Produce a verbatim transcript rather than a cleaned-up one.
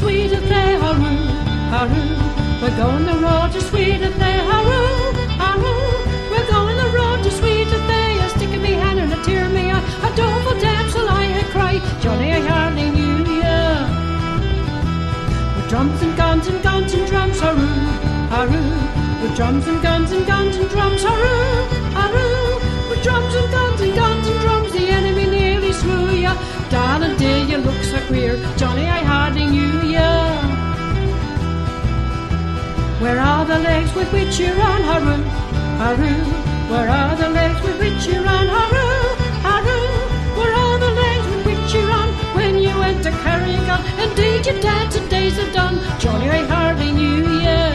sweet of they, hurroo, hurroo. We're going the road to sweet of they, hurroo, hurroo. We're going the road to sweet of they. A stick in me hand and a tear in me eye. A doleful damsel I had cry, Johnny, I hardly knew ya. With drums and guns and guns and drums, hurroo, hurroo. With drums and guns and guns and drums, hurroo, hurroo. With drums and guns and guns and drums, the enemy nearly slew ya. Darling dear, you look so queer, Johnny, I hardly knew ya. Where are the legs with which you run, hurroo, hurroo? Where are the legs with which you run, hurroo, hurroo? Where are the legs with which you run when you went to carry a gun? Indeed you dared to